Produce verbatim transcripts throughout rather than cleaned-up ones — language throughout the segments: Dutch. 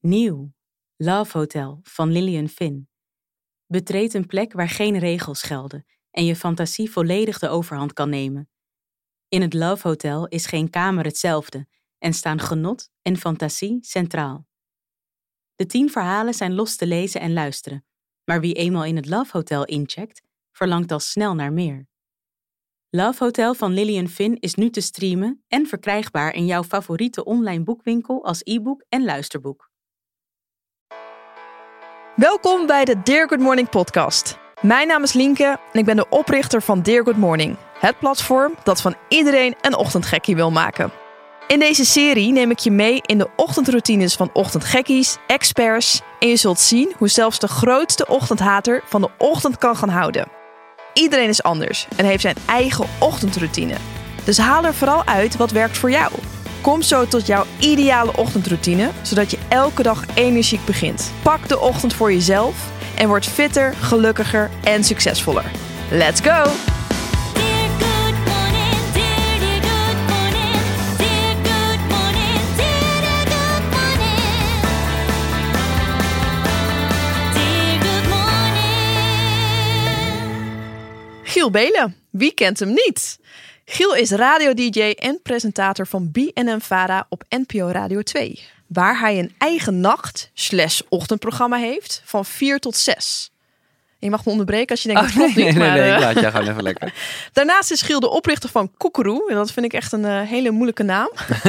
Nieuw. Love Hotel van Lillian Finn. Betreed een plek waar geen regels gelden en je fantasie volledig de overhand kan nemen. In het Love Hotel is geen kamer hetzelfde en staan genot en fantasie centraal. De tien verhalen zijn los te lezen en luisteren, maar wie eenmaal in het Love Hotel incheckt, verlangt al snel naar meer. Love Hotel van Lillian Finn is nu te streamen en verkrijgbaar in jouw favoriete online boekwinkel als e-book en luisterboek. Welkom bij de Dear Good Morning podcast. Mijn naam is Lienke en ik ben de oprichter van Dear Good Morning. Het platform dat van iedereen een ochtendgekkie wil maken. In deze serie neem ik je mee in de ochtendroutines van ochtendgekkies, experts en je zult zien hoe zelfs de grootste ochtendhater van de ochtend kan gaan houden. Iedereen is anders en heeft zijn eigen ochtendroutine. Dus haal er vooral uit wat werkt voor jou. Kom zo tot jouw ideale ochtendroutine, zodat je elke dag energiek begint. Pak de ochtend voor jezelf en word fitter, gelukkiger en succesvoller. Let's go! Giel Beelen, wie kent hem niet? Giel is radio-d j en presentator van B N N Vara op N P O Radio twee. Waar hij een eigen nacht slash ochtendprogramma heeft van vier tot zes. Je mag me onderbreken als je denkt, Oh, dat klopt nee, niet. nee, maar, nee, uh... ik laat jij gewoon even lekker. Daarnaast is Giel de oprichter van Koekeroe. En dat vind ik echt een uh, hele moeilijke naam.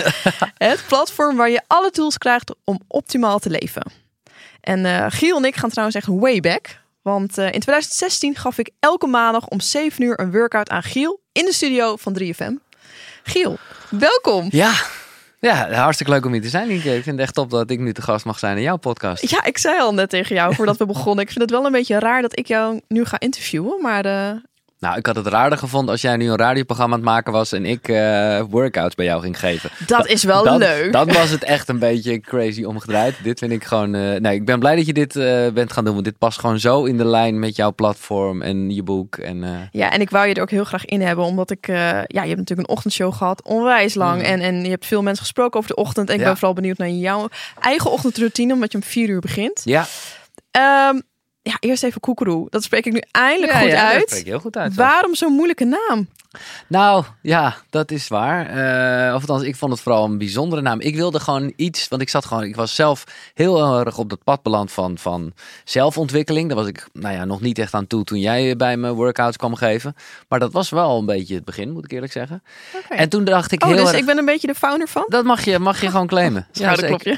Het platform waar je alle tools krijgt om optimaal te leven. En uh, Giel en ik gaan trouwens echt way back. Want uh, in twintig zestien gaf ik elke maandag om zeven uur een workout aan Giel in de studio van drie F M. Giel, welkom. Ja, ja, hartstikke leuk om hier te zijn, Lienke. Ik vind het echt top dat ik nu te gast mag zijn in jouw podcast. Ja, ik zei al net tegen jou voordat we begonnen. Ik vind het wel een beetje raar dat ik jou nu ga interviewen, maar... Uh... Nou, ik had het raarder gevonden als jij nu een radioprogramma aan het maken was en ik uh, workouts bij jou ging geven. Dat is wel dan, leuk. Dan was het echt een beetje crazy omgedraaid. Dit vind ik gewoon... Uh, nee, ik ben blij dat je dit uh, bent gaan doen, want dit past gewoon zo in de lijn met jouw platform en je boek. En, uh... Ja, en ik wou je er ook heel graag in hebben, omdat ik... Uh, ja, je hebt natuurlijk een ochtendshow gehad, onwijs lang. Mm. En, en je hebt veel mensen gesproken over de ochtend. En ik ja. ben vooral benieuwd naar jouw eigen ochtendroutine, omdat je om vier uur begint. Ja. Um, Ja, eerst even Koekeroe. Dat spreek ik nu eindelijk ja, goed ja, uit. Dat spreek je heel goed uit. Waarom zo'n moeilijke naam? Nou, ja, dat is waar. Uh, of althans, ik vond het vooral een bijzondere naam. Ik wilde gewoon iets, want ik zat gewoon, ik was zelf heel erg op dat pad beland van, van zelfontwikkeling. Daar was ik, nou ja, nog niet echt aan toe toen jij bij me workouts kwam geven. Maar dat was wel een beetje het begin, moet ik eerlijk zeggen. Okay. En toen dacht ik oh, heel dus erg... ik ben een beetje de founder van? Dat mag je, mag je gewoon claimen. Ja, dat klopt.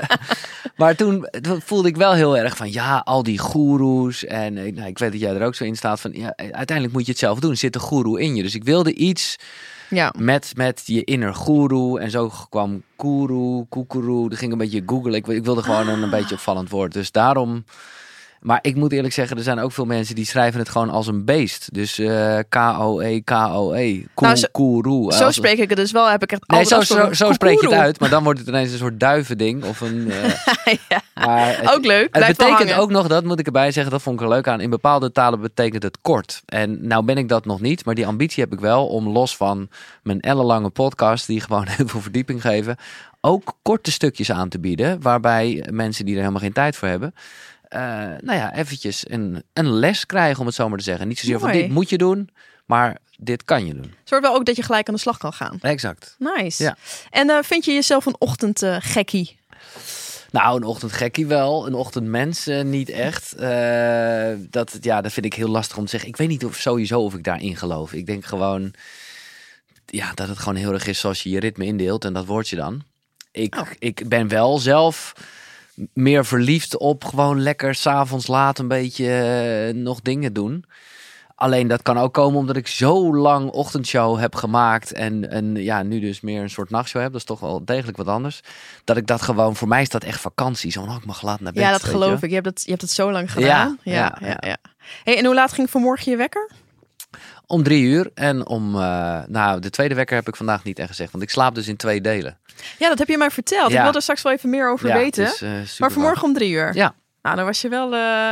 Maar toen voelde ik wel heel erg van, ja, al die goeroes. En nou, ik weet dat jij er ook zo in staat van, ja, uiteindelijk moet je het zelf doen. Er zit een goeroe in je. Dus ik wilde iets ja. met, met je inner goeroe. En zo kwam koeroe, koekeroe. Er ging een beetje googlen. Ik, ik wilde gewoon ah. een, een beetje opvallend woord. Dus daarom... Maar ik moet eerlijk zeggen, er zijn ook veel mensen die schrijven het gewoon als een beest. Dus uh, K O E, K O E. Koe, nou, zo, koeroe. Zo spreek ik het dus wel. Heb ik echt nee, zo, zo, zo spreek je het uit. Maar dan wordt het ineens een soort duivending. Of een, uh, ja, maar het, ook leuk. Het betekent ook nog, dat moet ik erbij zeggen, dat vond ik er leuk aan. In bepaalde talen betekent het kort. En nou ben ik dat nog niet. Maar die ambitie heb ik wel om los van mijn ellenlange podcast, die gewoon heel veel verdieping geven, ook korte stukjes aan te bieden. Waarbij mensen die er helemaal geen tijd voor hebben, Uh, nou ja, eventjes een, een les krijgen, om het zo maar te zeggen. Niet zozeer van dit moet je doen, maar dit kan je doen. Zorg wel ook dat je gelijk aan de slag kan gaan. Exact. Nice. Ja. En uh, vind je jezelf een ochtendgekkie? Uh, nou, een ochtendgekkie wel. Een ochtendmens uh, niet echt. Uh, dat, ja, dat vind ik heel lastig om te zeggen. Ik weet niet of sowieso of ik daarin geloof. Ik denk gewoon ja, dat het gewoon heel erg is zoals je je ritme indeelt. En dat word je dan. Ik, oh. ik ben wel zelf meer verliefd op gewoon lekker 's avonds laat een beetje uh, nog dingen doen. Alleen dat kan ook komen omdat ik zo lang ochtendshow heb gemaakt en, en ja, nu dus meer een soort nachtshow heb. Dat is toch wel degelijk wat anders. Dat ik dat gewoon, voor mij is dat echt vakantie. Zo, oh, ik mag laat naar bed. Ja, dat geloof je. ik. Je hebt het, je hebt het zo lang gedaan. Ja, ja, ja. ja, ja. Hey, en hoe laat ging vanmorgen je wekker? Om drie uur. En om, uh, nou, de tweede wekker heb ik vandaag niet echt gezegd. Want ik slaap dus in twee delen. Ja, dat heb je mij verteld. Ja. Ik wil er straks wel even meer over ja, weten. Is, uh, maar vanmorgen om drie uur. Ja. Nou, dan was je wel uh,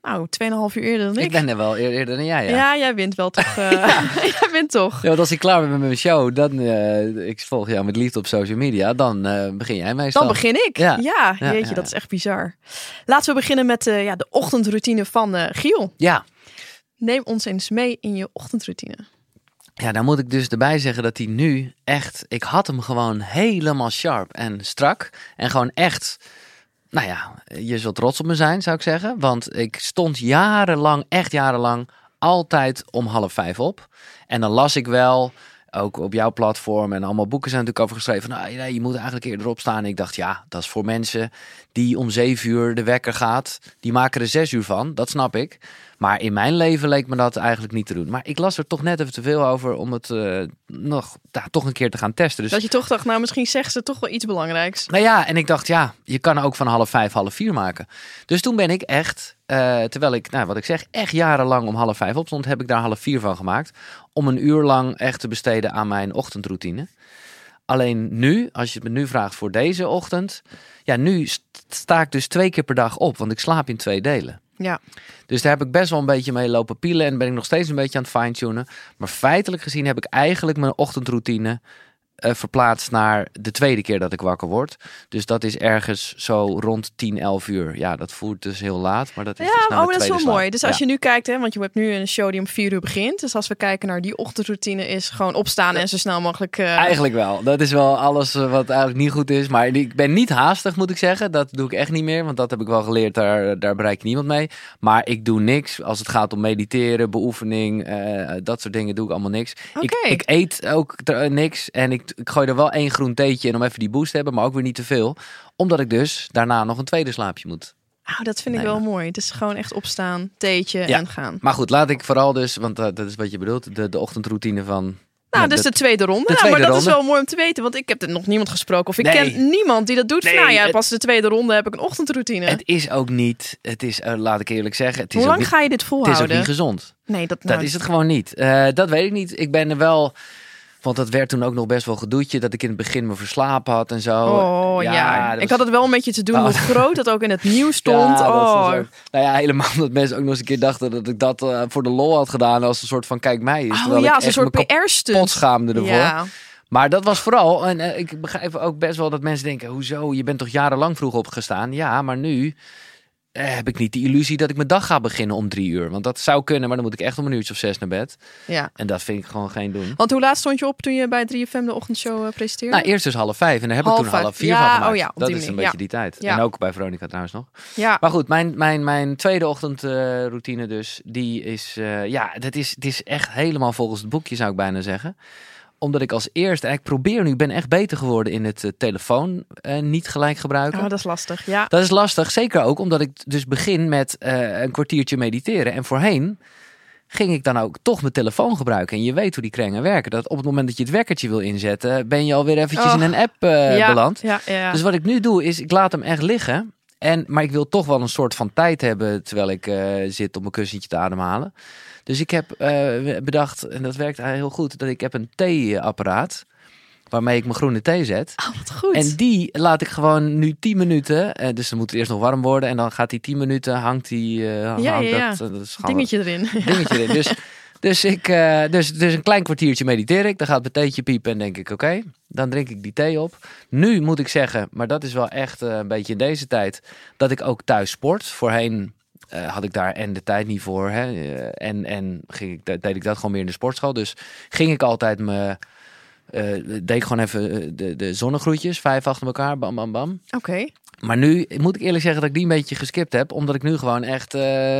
Nou, tweeënhalf uur eerder dan ik. Ik ben er wel eerder, eerder dan jij, ja. Ja, jij wint wel toch. Uh, ja. Jij wint toch. Ja, want als ik klaar ben met mijn show, dan, uh, ik volg jou met liefde op social media, dan uh, begin jij meestal. Dan begin ik. Ja, ja, ja jeetje, ja. dat is echt bizar. Laten we beginnen met uh, ja, de ochtendroutine van uh, Giel. Ja. Neem ons eens mee in je ochtendroutine. Ja, dan moet ik dus erbij zeggen dat hij nu echt... Ik had hem gewoon helemaal sharp en strak. En gewoon echt... Nou ja, je zult trots op me zijn, zou ik zeggen. Want ik stond jarenlang, echt jarenlang, altijd om half vijf op. En dan las ik wel, ook op jouw platform en allemaal boeken zijn natuurlijk over geschreven. Nou, ja, je moet eigenlijk eerder opstaan. En ik dacht, ja, dat is voor mensen die om zeven uur de wekker gaat. Die maken er zes uur van, dat snap ik. Maar in mijn leven leek me dat eigenlijk niet te doen. Maar ik las er toch net even te veel over om het uh, nog ja, toch een keer te gaan testen. Dus... Dat je toch dacht, nou misschien zegt ze toch wel iets belangrijks. Nou ja, en ik dacht, ja, je kan ook van half vijf, half vier maken. Dus toen ben ik echt, uh, terwijl ik, nou wat ik zeg, echt jarenlang om half vijf opstond, heb ik daar half vier van gemaakt. Om een uur lang echt te besteden aan mijn ochtendroutine. Alleen nu, als je het me nu vraagt voor deze ochtend, ja, nu sta ik dus twee keer per dag op, want ik slaap in twee delen. Ja. Dus daar heb ik best wel een beetje mee lopen pielen en ben ik nog steeds een beetje aan het fine-tunen. Maar feitelijk gezien heb ik eigenlijk mijn ochtendroutine uh, verplaatst naar de tweede keer dat ik wakker word. Dus dat is ergens zo rond tien, elf uur. Ja, dat voelt dus heel laat, maar dat is ja, dus naar oh, de dat is wel slaap. mooi. Dus als ja. je nu kijkt, hè, want je hebt nu een show die om vier uur begint. Dus als we kijken naar die ochtendroutine is gewoon opstaan en zo snel mogelijk... Uh... Eigenlijk wel. Dat is wel alles uh, wat eigenlijk niet goed is. Maar ik ben niet haastig, moet ik zeggen. Dat doe ik echt niet meer, want dat heb ik wel geleerd. Daar, daar bereik je niemand mee. Maar ik doe niks als het gaat om mediteren, beoefening, uh, dat soort dingen doe ik allemaal niks. Okay. Ik, ik eet ook uh, niks en ik, ik gooi er wel één groen theetje in om even die boost te hebben, maar ook weer niet te veel. Omdat ik dus daarna nog een tweede slaapje moet. Oh, dat vind ik nee, wel maar... mooi. Dus gewoon echt opstaan, theetje ja. en gaan. Maar goed, laat ik vooral dus, want uh, dat is wat je bedoelt, de, de ochtendroutine van... Nou, ja, dus de, de tweede ronde. De nou, tweede maar dat ronde. is wel mooi om te weten, want ik heb er nog niemand gesproken. Of ik nee. ken niemand die dat doet. Nee, nou ja, het, pas de tweede ronde heb ik een ochtendroutine. Het is ook niet, het is, uh, laat ik eerlijk zeggen... Het is Hoe lang niet, ga je dit volhouden? Het is ook niet gezond. Nee, dat, nou, dat is het gewoon niet. Uh, dat weet ik niet. Ik ben er wel... Want dat werd toen ook nog best wel gedoetje. Dat ik in het begin me verslapen had en zo. Oh ja, ja. Was... ik had het wel een beetje te doen oh. hoe groot dat ook in het nieuws stond. Ja, oh. dat ook... Nou ja, helemaal dat mensen ook nog eens een keer dachten dat ik dat uh, voor de lol had gedaan. Als een soort van kijk mij is. Oh ja, ik als een soort P R-stunt. Pot schaamde ervoor. Ja. Maar dat was vooral, en uh, ik begrijp ook best wel dat mensen denken, hoezo, je bent toch jarenlang vroeg opgestaan? Ja, maar nu uh, heb ik niet de illusie dat ik mijn dag ga beginnen om drie uur. Want dat zou kunnen, maar dan moet ik echt om een uurtje of zes naar bed. Ja. En dat vind ik gewoon geen doen. Want hoe laat stond je op toen je bij drie F M de ochtendshow uh, presenteerde? Nou, eerst dus half vijf en daar heb half ik toen half vier ja, van gemaakt. Oh ja, dat is manier. een beetje ja. die tijd. Ja. En ook bij Veronica trouwens nog. Ja. Maar goed, mijn, mijn, mijn tweede ochtendroutine uh, dus, die is, uh, ja, dat is, het is echt helemaal volgens het boekje, zou ik bijna zeggen. Omdat ik als eerste, en ik probeer nu, ik ben echt beter geworden in het uh, telefoon uh, niet gelijk gebruiken. Oh, dat is lastig, ja. Dat is lastig, zeker ook omdat ik dus begin met uh, een kwartiertje mediteren. En voorheen ging ik dan ook toch mijn telefoon gebruiken. En je weet hoe die krengen werken. Dat op het moment dat je het wekkertje wil inzetten, ben je alweer eventjes oh. in een app uh, ja, beland. Ja, ja, ja. Dus wat ik nu doe, is ik laat hem echt liggen. En, maar ik wil toch wel een soort van tijd hebben terwijl ik uh, zit op mijn kussentje te ademhalen. Dus ik heb uh, bedacht, en dat werkt heel goed, dat ik heb een theeapparaat waarmee ik mijn groene thee zet. Oh, wat goed. En die laat ik gewoon nu tien minuten, uh, dus dan moet het eerst nog warm worden. En dan gaat die tien minuten, hangt die, uh, ja, hangt ja, ja. dat, uh, dat is dingetje erin. Dingetje erin. Dus, dus, ik, uh, dus, dus een klein kwartiertje mediteer ik. Dan gaat mijn theetje piepen en denk ik, oké, okay, dan drink ik die thee op. Nu moet ik zeggen, maar dat is wel echt uh, een beetje in deze tijd, dat ik ook thuis sport. Voorheen Uh, had ik daar en de tijd niet voor. Hè? Uh, en en ging ik, deed ik dat gewoon meer in de sportschool. Dus ging ik altijd me... Uh, deed ik gewoon even de, de zonnegroetjes. Vijf achter elkaar. Bam, bam, bam. Oké. Okay. Maar nu moet ik eerlijk zeggen dat ik die een beetje geskipt heb. Omdat ik nu gewoon echt... Uh,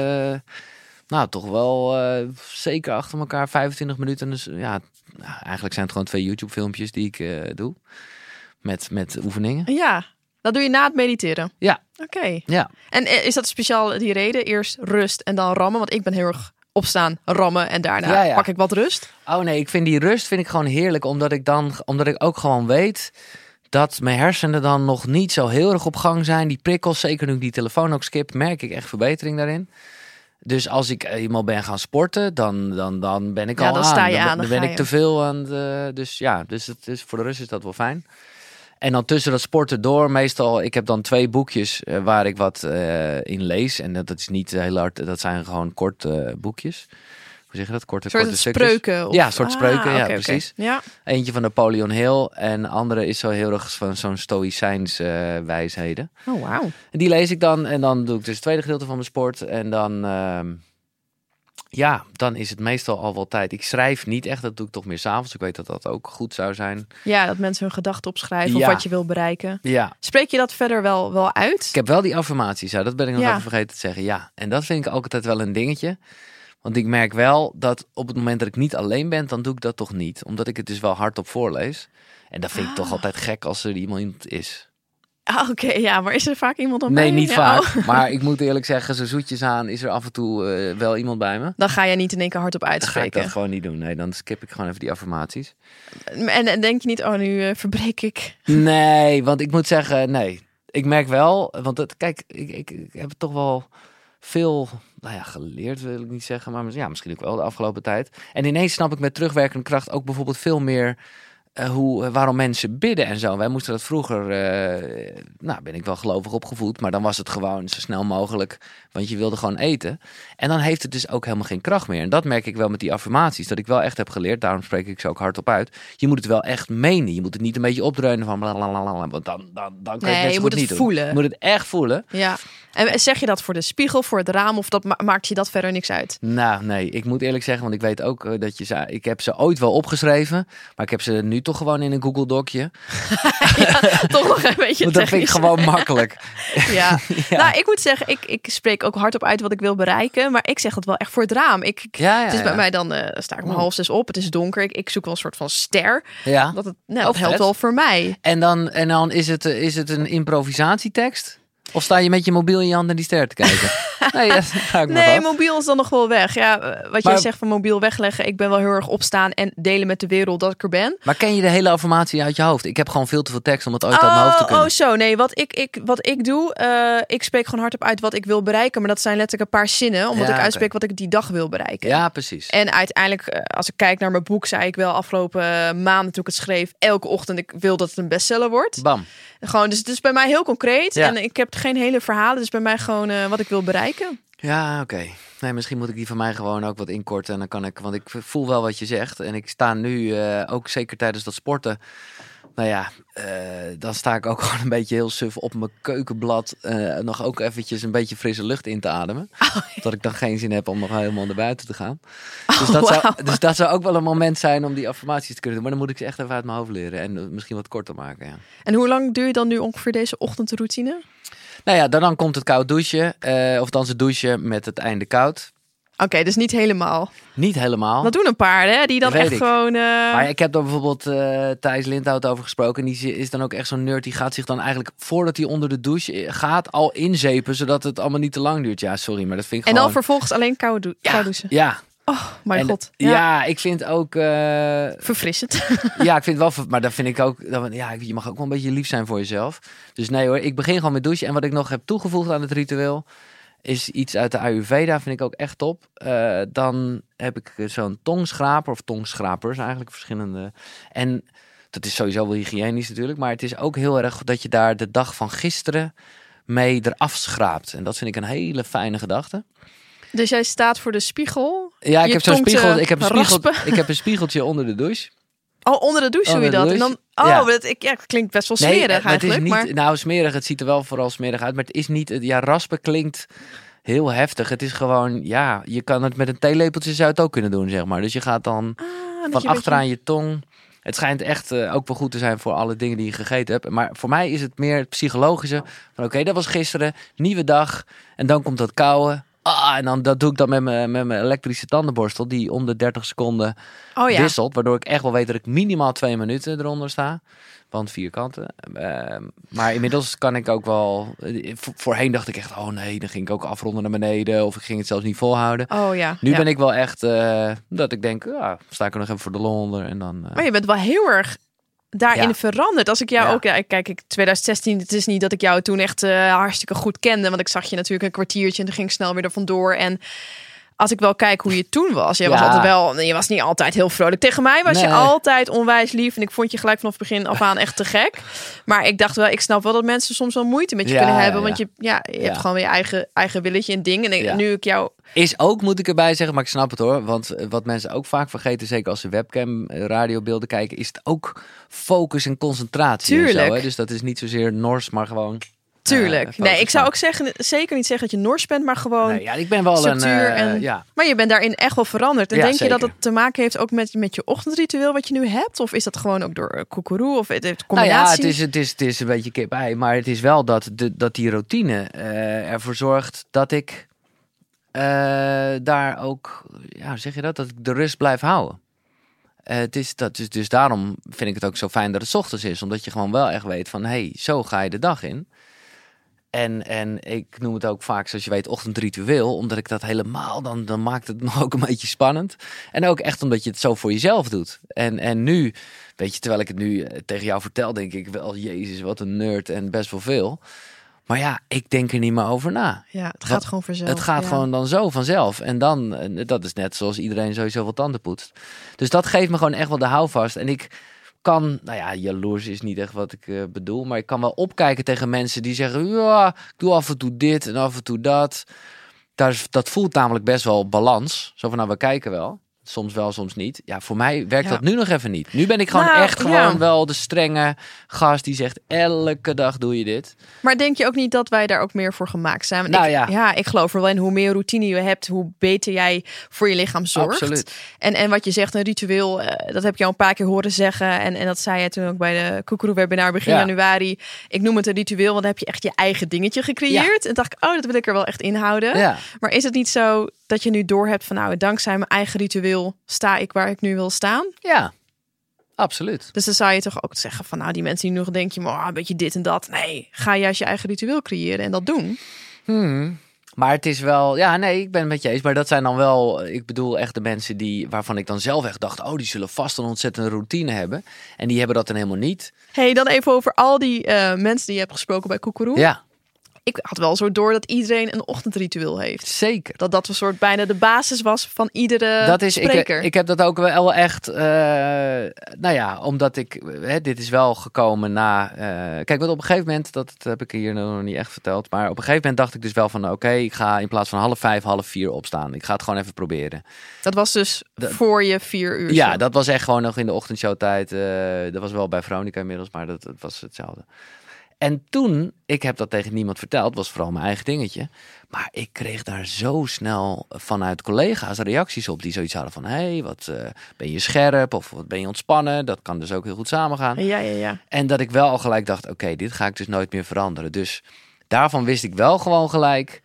nou, toch wel uh, zeker achter elkaar vijfentwintig minuten. Dus ja, eigenlijk zijn het gewoon twee YouTube filmpjes die ik uh, doe. Met, met oefeningen. Ja, dat doe je na het mediteren? Ja. Oké. Okay. Ja. En is dat speciaal die reden? Eerst rust en dan rammen? Want ik ben heel erg opstaan, rammen en daarna ja, ja. pak ik wat rust. Oh nee, ik vind die rust vind ik gewoon heerlijk. Omdat ik dan, omdat ik ook gewoon weet dat mijn hersenen dan nog niet zo heel erg op gang zijn. Die prikkels, zeker nu ik die telefoon ook skip, merk ik echt verbetering daarin. Dus als ik eenmaal ben gaan sporten, dan, dan, dan ben ik ja, al dan aan. Sta je dan, aan. Dan, dan ben ik te veel aan de, dus ja, dus, het is, voor de rust is dat wel fijn. En dan tussen dat sporten door, meestal, ik heb dan twee boekjes uh, waar ik wat uh, in lees. En dat, dat is niet heel hard, dat zijn gewoon korte uh, boekjes. Hoe zeg je dat? Korte, soort korte spreuken? Of... Ja, soort spreuken, ah, ja, okay, precies. Okay. Ja. Eentje van Napoleon Hill en de andere is zo heel erg van zo'n stoïcijns uh, wijsheden. Oh, wauw. En die lees ik dan en dan doe ik dus het tweede gedeelte van mijn sport. En dan, uh, ja, dan is het meestal al wel tijd. Ik schrijf niet echt, dat doe ik toch meer 's avonds. Ik weet dat dat ook goed zou zijn. Ja, dat mensen hun gedachten opschrijven ja. of wat je wil bereiken. Ja. Spreek je dat verder wel, wel uit? Ik heb wel die affirmaties, ja, dat ben ik nog ja. even vergeten te zeggen. Ja, en dat vind ik ook altijd wel een dingetje. Want ik merk wel dat op het moment dat ik niet alleen ben, dan doe ik dat toch niet. Omdat ik het dus wel hardop voorlees. En dat vind ik ah. toch altijd gek als er iemand is. Ah, Oké, okay, ja, maar is er vaak iemand op Nee, bij? niet ja, vaak. Oh. Maar ik moet eerlijk zeggen, zo zoetjes aan is er af en toe uh, wel iemand bij me. Dan ga je niet in één keer hardop uitspreken. Dan ga ik dat gewoon niet doen. Nee, dan skip ik gewoon even die affirmaties. En, en denk je niet, oh, nu uh, verbreek ik? Nee, want ik moet zeggen, nee. Ik merk wel, want het, kijk, ik, ik, ik heb het toch wel veel, nou ja, geleerd wil ik niet zeggen, maar ja, misschien ook wel de afgelopen tijd. En ineens snap ik met terugwerkende kracht ook bijvoorbeeld veel meer uh, hoe, uh, waarom mensen bidden en zo. Wij moesten dat vroeger, uh, nou ben ik wel gelovig opgevoed, maar dan was het gewoon zo snel mogelijk, want je wilde gewoon eten. En dan heeft het dus ook helemaal geen kracht meer. En dat merk ik wel met die affirmaties, dat ik wel echt heb geleerd, daarom spreek ik ze ook hardop uit. Je moet het wel echt menen. Je moet het niet een beetje opdreunen van blablabla, want dan, dan, dan kan je nee, het net zo je goed moet het niet voelen. doen. Je moet het echt voelen. Ja. En zeg je dat voor de spiegel, voor het raam, of dat ma- maakt je dat verder niks uit? Nou, nee. Ik moet eerlijk zeggen, want ik weet ook uh, dat je ze... Ik heb ze ooit wel opgeschreven, maar ik heb ze nu toch gewoon in een Google Docje. Ja, toch nog een beetje want dat vind ik gewoon makkelijk. Ja. Ja. Nou, ik moet zeggen, ik, ik spreek ook hardop uit wat ik wil bereiken, maar ik zeg dat wel echt voor het raam. Ik, ik, ja, ja, het is bij ja. mij dan, uh, sta ik om half zes op, het is donker, ik, ik zoek wel een soort van ster. Ja. Dat, het, nou, dat helpt wel voor mij. En dan, en dan is, het, is het een improvisatietekst? Of sta je met je mobiel in je hand naar die ster te kijken? nee, dat ga ik nee van. mobiel is dan nog wel weg. Ja, wat maar, jij zegt van mobiel wegleggen. Ik ben wel heel erg opstaan en delen met de wereld dat ik er ben. Maar ken je de hele affirmatie uit je hoofd? Ik heb gewoon veel te veel tekst om het ooit oh, uit mijn hoofd te kunnen. Oh zo, nee. Wat ik, ik, wat ik doe, uh, ik spreek gewoon hardop uit wat ik wil bereiken. Maar dat zijn letterlijk een paar zinnen. Omdat ja, ik uitspreek okay. wat ik die dag wil bereiken. Ja, precies. En uiteindelijk, als ik kijk naar mijn boek, zei ik wel afgelopen maanden toen ik het schreef, elke ochtend, ik wil dat het een bestseller wordt. Bam. Gewoon, dus het is bij mij heel concreet. Ja. En ik heb geen hele verhalen. Dus bij mij gewoon uh, wat ik wil bereiken. Ja, oké. Okay. Nee, misschien moet ik die van mij gewoon ook wat inkorten. En dan kan ik, want ik voel wel wat je zegt. En ik sta nu uh, ook zeker tijdens dat sporten. Nou ja, uh, dan sta ik ook gewoon een beetje heel suf op mijn keukenblad. Uh, nog ook eventjes een beetje frisse lucht in te ademen. Oh, ja. Dat ik dan geen zin heb om nog helemaal naar buiten te gaan. Dus, oh, dat wow. zou, dus dat zou ook wel een moment zijn om die affirmaties te kunnen doen. Maar dan moet ik ze echt even uit mijn hoofd leren. En uh, misschien wat korter maken, ja. En hoe lang duur je dan nu ongeveer deze ochtendroutine? Nou ja, dan, dan komt het koud douchen. Uh, of dan ze douchen met het einde koud. Oké, okay, dus niet helemaal. Niet helemaal. Dat doen een paar, hè? Die dan echt ik. gewoon... Uh... Maar ik heb daar bijvoorbeeld uh, Thijs Lindhout over gesproken. En die is dan ook echt zo'n nerd. Die gaat zich dan eigenlijk, voordat hij onder de douche gaat, al inzepen. Zodat het allemaal niet te lang duurt. Ja, sorry, maar dat vind ik en gewoon... En dan vervolgens alleen koud, dou- ja, koud douchen? Ja. Oh, mijn en, god. Ja. ja, ik vind ook... Uh... Verfrissend. Ja, ik vind het wel... Maar dan vind ik ook... Dan, ja, je mag ook wel een beetje lief zijn voor jezelf. Dus nee hoor, ik begin gewoon met douchen. En wat ik nog heb toegevoegd aan het ritueel is iets uit de Ayurveda, vind ik ook echt top. Uh, dan heb ik zo'n tongschraper, of tongschrapers eigenlijk, verschillende. En dat is sowieso wel hygiënisch natuurlijk, maar het is ook heel erg dat je daar de dag van gisteren mee eraf schraapt. En dat vind ik een hele fijne gedachte. Dus jij staat voor de spiegel? Ja, ik je heb zo'n spiegel. Ik heb een, spiegel, raspen. ik heb een spiegeltje onder de douche. Oh, onder de douche doe je dat? En dan, oh, ja. dat, ik, ja, dat klinkt best wel smerig nee, eigenlijk. Het is niet, maar... Nou, smerig, het ziet er wel vooral smerig uit. Maar het is niet... Ja, raspen klinkt heel heftig. Het is gewoon... Ja, je kan het met een theelepeltje zou het ook kunnen doen, zeg maar. Dus je gaat dan ah, van je achteraan beetje... je tong... Het schijnt echt uh, ook wel goed te zijn voor alle dingen die je gegeten hebt. Maar voor mij is het meer het psychologische. Van oké, okay, dat was gisteren. Nieuwe dag. En dan komt dat kauwen. Ah, en dan dat doe ik dan met mijn, met mijn elektrische tandenborstel. Die om de dertig seconden oh, ja. wisselt. Waardoor ik echt wel weet dat ik minimaal twee minuten eronder sta. Want vierkanten. Uh, maar inmiddels kan ik ook wel... Voorheen dacht ik echt, oh nee, dan ging ik ook afronden naar beneden. Of ik ging het zelfs niet volhouden. Oh ja. Nu ja. ben ik wel echt... Uh, dat ik denk, ja, sta ik er nog even voor de lol onder. En dan, uh... Maar je bent wel heel erg daarin ja. veranderd. Als ik jou ja. ook... Ja, kijk, ik twintig zestien, het is niet dat ik jou toen echt uh, hartstikke goed kende. Want ik zag je natuurlijk een kwartiertje en dan ging ik snel weer er vandoor. En als ik wel kijk hoe je toen was. Je was Ja. altijd wel, je was niet altijd heel vrolijk. Tegen mij was je Nee. altijd onwijs lief. En ik vond je gelijk vanaf het begin af aan echt te gek. Maar ik dacht wel, ik snap wel dat mensen soms wel moeite met je Ja, kunnen hebben. ja. Want je, ja, je Ja. hebt gewoon weer je eigen, eigen willetje en ding. En ik- Ja. nu ik jou... Is ook, moet ik erbij zeggen, maar ik snap het hoor. Want wat mensen ook vaak vergeten, zeker als ze webcam eh, radiobeelden kijken, is het ook focus en concentratie. En zo, Tuurlijk. hè? Dus dat is niet zozeer nors, maar gewoon... Tuurlijk. eh, nee, ik focus zou maken. ook zeggen, zeker niet zeggen dat je nors bent, maar gewoon... Nee, ja, ik ben wel structuur een... eh, en- ja. Maar je bent daarin echt wel veranderd. En Ja, denk je dat zeker. het te maken heeft ook met, met je ochtendritueel wat je nu hebt? Of is dat gewoon ook door uh, koekeroe? Of het heeft Nou ja, combinatie? het is, het, is, het is een beetje kip-ei, maar het is wel dat, de, dat die routine eh, ervoor zorgt dat ik eh, daar ook, ja, hoe zeg je dat, dat ik de rust blijf houden. Eh, het is, dat is, dus daarom vind ik het ook zo fijn dat het 's ochtends is, omdat je gewoon wel echt weet van, hé, hey, zo ga je de dag in. En, en ik noem het ook vaak, zoals je weet, ochtendritueel, omdat ik dat helemaal, dan, dan maakt het nog ook een beetje spannend. En ook echt omdat je het zo voor jezelf doet. En, en nu, weet je, terwijl ik het nu eh, tegen jou vertel, denk ik wel, jezus, wat een nerd en best wel veel. Maar ja, ik denk er niet meer over na. Ja, het gaat Wat- gewoon vanzelf. Het gaat ja. gewoon dan zo vanzelf. En dan, eh, dat is net zoals iedereen sowieso veel tanden poetst. Dus dat geeft me gewoon echt wel de houvast. En ik kan, nou ja, jaloers is niet echt wat ik eh, bedoel. Maar ik kan wel opkijken tegen mensen die zeggen, ja, ik doe af en toe dit en af en toe dat. Daar is, dat voelt namelijk best wel balans. Zo van, nou, we kijken wel. Soms wel, soms niet. Ja, voor mij werkt Ja. dat nu nog even niet. Nu ben ik gewoon Nou, echt gewoon ja. wel de strenge gast die zegt, elke dag doe je dit. Maar denk je ook niet dat wij daar ook meer voor gemaakt zijn? Want Nou ik, ja. ja, ik geloof er wel in. Hoe meer routine je hebt, hoe beter jij voor je lichaam zorgt. Absoluut. En, en wat je zegt, een ritueel, eh, dat heb ik jou een paar keer horen zeggen. En, en dat zei je toen ook bij de Koekeroe-webinar begin Ja. januari. Ik noem het een ritueel, want dan heb je echt je eigen dingetje gecreëerd. En dacht ik, oh, dat wil ik er wel echt inhouden. Ja. Maar is het niet zo dat je nu doorhebt van, nou, dankzij mijn eigen ritueel sta ik waar ik nu wil staan? Ja, absoluut. Dus dan zou je toch ook zeggen van, nou, die mensen die nog denken, maar een beetje dit en dat. Nee, ga juist je eigen ritueel creëren en dat doen. Hmm. Maar het is wel, ja, nee, ik ben het met je eens. Maar dat zijn dan wel, ik bedoel echt de mensen die, waarvan ik dan zelf echt dacht, oh, die zullen vast een ontzettende routine hebben. En die hebben dat dan helemaal niet. Hey, dan even over al die eh, mensen die je hebt gesproken bij Koekeroe. Ja, Ik had wel zo door dat iedereen een ochtendritueel heeft. zeker. Dat dat een soort bijna de basis was van iedere Dat is, ik, spreker. ik heb dat ook wel echt, uh, nou ja, omdat ik, hè, dit is wel gekomen na, uh, kijk, wat op een gegeven moment, dat heb ik hier nog niet echt verteld, maar op een gegeven moment dacht ik dus wel van, oké, okay, ik ga in plaats van half vijf, half vier opstaan. Ik ga het gewoon even proberen. Dat was dus Dat- voor je vier uur. Ja, zo. dat was echt gewoon nog in de ochtendshowtijd. Uh, dat was wel bij Veronica inmiddels, maar dat, dat was hetzelfde. En toen, ik heb dat tegen niemand verteld, was vooral mijn eigen dingetje. Maar ik kreeg daar zo snel vanuit collega's reacties op die zoiets hadden van, hé, hey, wat uh, ben je scherp of wat ben je ontspannen? Dat kan dus ook heel goed samengaan. Ja, ja, ja. En dat ik wel al gelijk dacht, oké, okay, dit ga ik dus nooit meer veranderen. Dus daarvan wist ik wel gewoon gelijk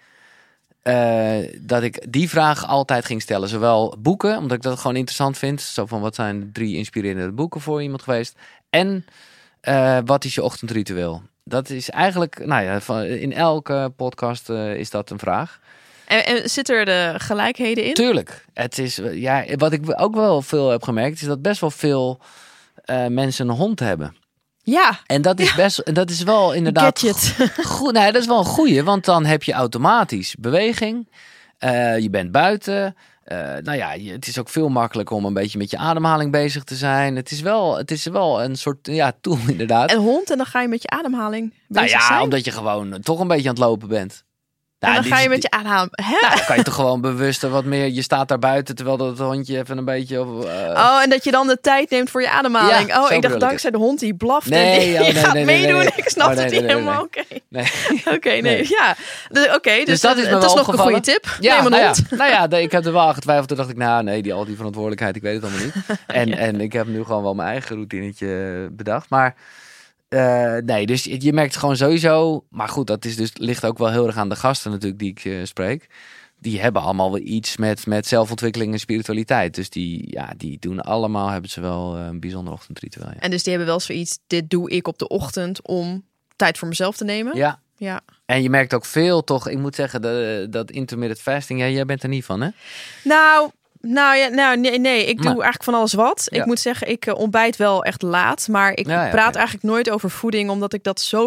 uh, dat ik die vraag altijd ging stellen. Zowel boeken, omdat ik dat gewoon interessant vind. Zo van, wat zijn de drie inspirerende boeken voor iemand geweest? En uh, wat is je ochtendritueel? Dat is eigenlijk, nou ja, van, in elke podcast uh, is dat een vraag. En, en zit er de gelijkheden in? Tuurlijk. Het is, ja, wat ik ook wel veel heb gemerkt, is dat best wel veel uh, mensen een hond hebben. Ja. En dat is ja. best, dat is wel inderdaad Gadget. goed. Nee, dat is wel een goeie, want dan heb je automatisch beweging. Uh, je bent buiten. Uh, nou ja, je, het is ook veel makkelijker om een beetje met je ademhaling bezig te zijn. Het is wel, het is wel een soort ja, tool inderdaad. En hond en dan ga je met je ademhaling bezig nou ja, zijn? omdat je gewoon toch een beetje aan het lopen bent. En Nou, dan ga je is, met je ademhaling... Nou, dan kan je toch gewoon bewuster wat meer... Je staat daar buiten terwijl dat hondje even een beetje... Of, uh... Oh, en dat je dan de tijd neemt voor je ademhaling. Ja, oh, zo ik dacht bedoel dankzij de hond die blaft Nee, en die oh, nee, gaat nee, nee, meedoen. nee. Ik snap Oh, nee, het nee, niet nee, helemaal. nee. Oké, Nee. oké, nee. Nee. Ja, dus, oké. Okay, dus, Dus dat dat, is me het wel is nog een opgevallen. goede tip. Ja, Neem een nou hond. ja, nou ja, de- ik heb er wel aan getwijfeld. Toen dacht ik, nou nee, die, al die verantwoordelijkheid, ik weet het allemaal niet. En, Ja. en ik heb nu gewoon wel mijn eigen routinetje bedacht. Maar uh, nee, dus je, je merkt gewoon sowieso... Maar goed, dat is dus, ligt ook wel heel erg aan de gasten natuurlijk die ik uh, spreek. Die hebben allemaal wel iets met, met zelfontwikkeling en spiritualiteit. Dus die, ja, die doen allemaal, hebben ze wel een bijzonder ochtendritueel. Ja. En dus die hebben wel zoiets, dit doe ik op de ochtend om tijd voor mezelf te nemen. Ja. Ja. En je merkt ook veel toch, ik moet zeggen, de, dat intermittent fasting, ja, jij bent er niet van, hè? Nou, nou ja, nou nee, nee. ik doe Maar- eigenlijk van alles wat. Ja. Ik moet zeggen, ik uh, ontbijt wel echt laat, maar ik Ja, ja, praat oké. eigenlijk nooit over voeding, omdat ik dat zo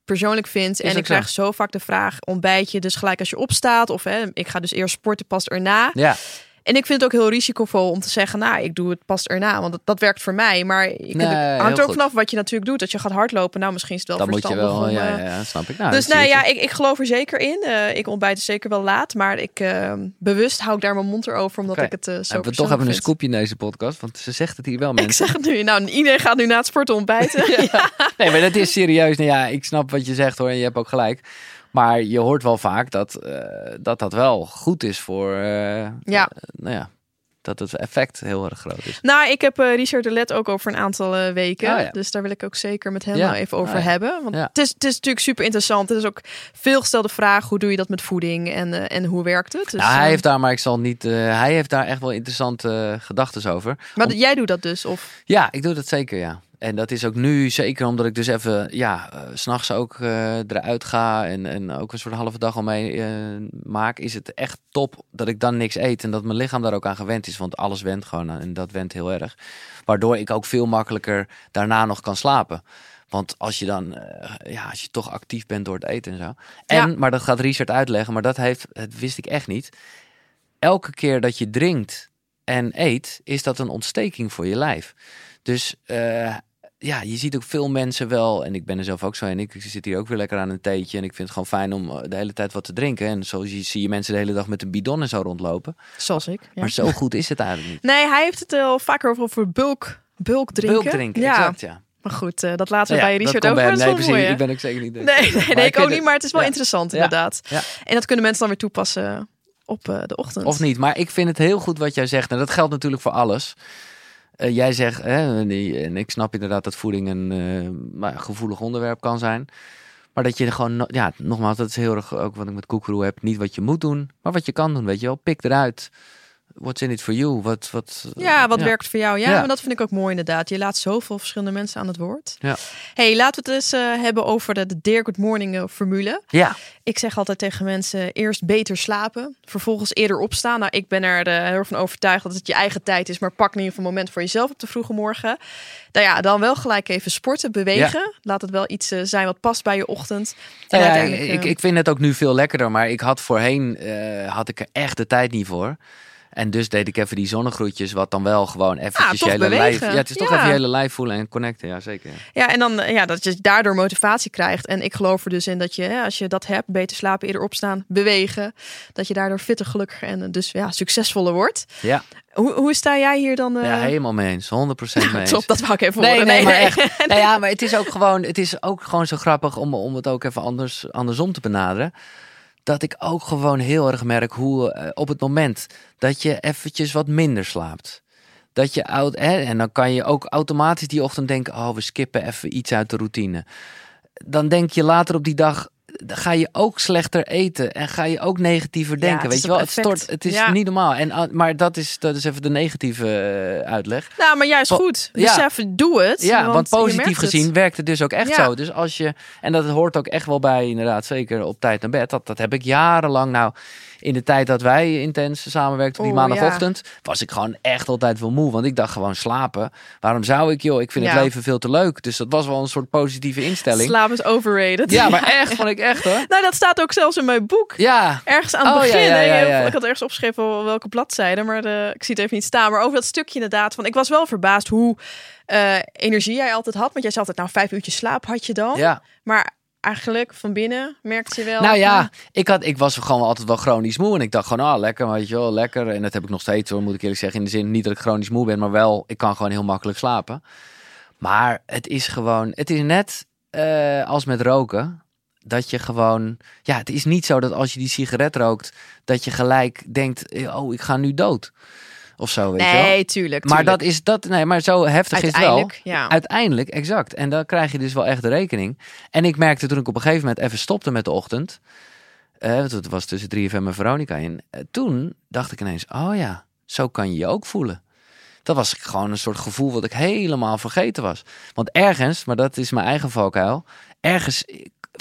persoonlijk vind. Is en ik zo. krijg zo vaak de vraag, ontbijt je dus gelijk als je opstaat? Of hè, ik ga dus eerst sporten, pas erna. Ja. En ik vind het ook heel risicovol om te zeggen, nou, ik doe het pas erna. Want dat, dat werkt voor mij. Maar ik Nee, het hangt heel ook vanaf wat je natuurlijk doet. Dat je gaat hardlopen, nou, misschien is het wel Dan moet je verstandig wel, om... ja, uh, ja, snap ik. Nou, dus dat nou zie ja, je. ik, ik geloof er zeker in. Uh, ik ontbijt dus zeker wel laat. Maar ik uh, bewust hou ik daar mijn mond erover, omdat Oké. ik het uh, zo Hebben we toch even een vind. scoopje in deze podcast? Want ze zegt het hier wel, Ik mensen. zeg het nu. Nou, iedereen gaat nu na het sporten ontbijten. ja. Nee, maar dat is serieus. Nou ja, ik snap wat je zegt hoor. En je hebt ook gelijk. Maar je hoort wel vaak dat uh, dat, dat wel goed is voor... Uh, Ja. Uh, nou ja, dat het effect heel erg groot is. Nou, ik heb uh, Richard de Let ook over een aantal uh, weken. Oh, ja. Dus daar wil ik ook zeker met hem Ja. nou even over Oh, ja. hebben. Want Ja. het, is, het is natuurlijk super interessant. Het is ook veel gestelde vraag. Hoe doe je dat met voeding? En, uh, en hoe werkt het? Dus, Nou, hij uh, heeft daar, maar ik zal niet... Uh, hij heeft daar echt wel interessante uh, gedachten over. Maar Om... jij doet dat dus? Of? Ja, ik doe dat zeker, ja. En dat is ook nu zeker omdat ik dus even, ja, uh, 's nachts ook uh, eruit ga en, en ook een soort halve dag al mee uh, maak, is het echt top dat ik dan niks eet en dat mijn lichaam daar ook aan gewend is, want alles went gewoon aan en dat went heel erg. Waardoor ik ook veel makkelijker daarna nog kan slapen. Want als je dan, uh, ja, als je toch actief bent door het eten en zo. En, Ja. maar dat gaat Richard uitleggen, maar dat heeft, dat wist ik echt niet. Elke keer dat je drinkt en eet, is dat een ontsteking voor je lijf. Dus uh, ja, je ziet ook veel mensen wel, en ik ben er zelf ook zo en ik zit hier ook weer lekker aan een theetje en ik vind het gewoon fijn om de hele tijd wat te drinken. En zo zie je mensen de hele dag met een bidon en zo rondlopen. Zoals ik. Ja. Maar zo goed is het eigenlijk niet. Nee, hij heeft het al vaker over, over bulk, bulk drinken. Bulk drinken, ja. exact, ja. Maar goed, uh, dat laten we Ja, bij dat Richard komt over. bij Dat hem. is Nee, wel precies. mooi, Ik ben ook zeker niet. Nee, nee, nee ik ook vind niet, maar het is wel ja. interessant Ja. inderdaad. Ja. En dat kunnen mensen dan weer toepassen op uh, de ochtend. Of niet, maar ik vind het heel goed wat jij zegt. En dat geldt natuurlijk voor alles. Uh, jij zegt, hè, en ik snap inderdaad dat voeding een uh, nou ja, gevoelig onderwerp kan zijn. Maar dat je gewoon, ja, nogmaals, dat is heel erg ook wat ik met Koekeroe heb. Niet wat je moet doen, maar wat je kan doen, weet je wel. Pik eruit. What's in it for you? Wat, wat, Ja, wat ja. werkt voor jou? Ja, Ja. maar dat vind ik ook mooi inderdaad. Je laat zoveel verschillende mensen aan het woord. Ja. Hey, laten we het eens uh, hebben over de, de Dear Good Morning uh, formule. Ja. Ik zeg altijd tegen mensen, eerst beter slapen, vervolgens eerder opstaan. Nou, ik ben er uh, heel erg van overtuigd dat het je eigen tijd is, maar pak in ieder geval een moment voor jezelf op de vroege morgen. Nou ja, dan wel gelijk even sporten, bewegen. Ja. Laat het wel iets uh, zijn wat past bij je ochtend. En ja, uiteindelijk, uh... ik, ik vind het ook nu veel lekkerder, maar ik had voorheen, uh, had ik er echt de tijd niet voor. En dus deed ik even die zonnegroetjes, wat dan wel gewoon eventjes ah, je hele bewegen. lijf... Ja, het is toch ja. even je hele lijf voelen en connecten, ja zeker. Ja, ja en dan ja, dat je daardoor motivatie krijgt. En ik geloof er dus in dat je, hè, als je dat hebt, beter slapen, eerder opstaan, bewegen, dat je daardoor fitter, gelukkiger en dus ja, succesvoller wordt. Ja. Hoe, hoe sta jij hier dan? Uh... Ja, helemaal mee eens. honderd procent mee eens. Top, dat wou ik even nee, horen. Nee, nee, maar nee. echt. Nou ja, maar het is ook gewoon, het is ook gewoon zo grappig om, om het ook even anders, andersom te benaderen. Dat ik ook gewoon heel erg merk hoe uh, op het moment dat je eventjes wat minder slaapt. Dat je oud, hè, en dan kan je ook automatisch die ochtend denken, oh, we skippen even iets uit de routine. Dan denk je later op die dag, ga je ook slechter eten en ga je ook negatiever denken. Ja, weet je wel, het stort, het is ja. niet normaal. En, maar dat is, dat is even de negatieve uh, uitleg. Nou, maar juist goed. Besef, ja. doe het. Ja, want, want positief gezien het. werkt het dus ook echt ja. zo. Dus als je, en dat hoort ook echt wel bij, inderdaad, zeker op tijd naar bed. Dat, dat heb ik jarenlang nou. In de tijd dat wij intens samenwerkten op die oh, maandagochtend, ja. was ik gewoon echt altijd wel moe. Want ik dacht gewoon slapen. Waarom zou ik, joh? Ik vind ja. het leven veel te leuk. Dus dat was wel een soort positieve instelling. Slaap is overrated. Ja, maar echt, vond ik echt hoor. Nou, dat staat ook zelfs in mijn boek. Ja. Ergens aan het oh, begin. Ja, ja, ja, ja. Ik had ergens opgeschreven welke bladzijde, maar de, ik zie het even niet staan. Maar over dat stukje inderdaad. Van, ik was wel verbaasd hoe uh, energie jij altijd had. Want jij zei altijd, nou, vijf uurtjes slaap had je dan. Ja. Maar eigenlijk van binnen merkte je wel. Nou ja, ik, had, ik was gewoon altijd wel chronisch moe. En ik dacht gewoon, ah, lekker, weet je wel, lekker. En dat heb ik nog steeds hoor, moet ik eerlijk zeggen. In de zin, niet dat ik chronisch moe ben, maar wel, ik kan gewoon heel makkelijk slapen. Maar het is gewoon, het is net uh, als met roken. Dat je gewoon, ja, het is niet zo dat als je die sigaret rookt, dat je gelijk denkt, oh, ik ga nu dood. Of zo, weet nee, je wel. tuurlijk, tuurlijk. Maar dat is dat, nee, maar zo heftig is het wel. Ja. Uiteindelijk, exact. En dan krijg je dus wel echt de rekening. En ik merkte toen ik op een gegeven moment even stopte met de ochtend. Uh, het was tussen drie F M en Veronica. En uh, toen dacht ik ineens, oh ja, zo kan je je ook voelen. Dat was gewoon een soort gevoel wat ik helemaal vergeten was. Want ergens, maar dat is mijn eigen valkuil, ergens